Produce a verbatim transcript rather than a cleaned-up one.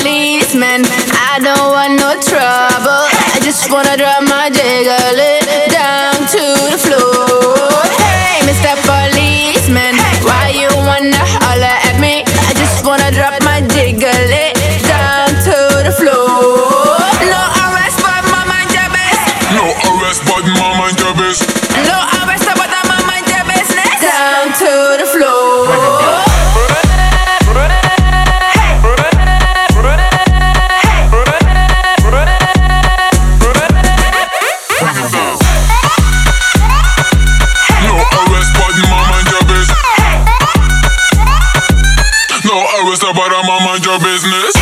policeman. I don't want no trouble. I just wanna drop my jiggle it down to the floor. Hey, Mister Policeman, why you wanna holler at me? I just wanna drop my jiggle it down to the floor. No arrest, but my mind your business. No arrest, but my mind your business. No arrest, but my mind your business. Down to the floor. No arrest, but I'm mind your business.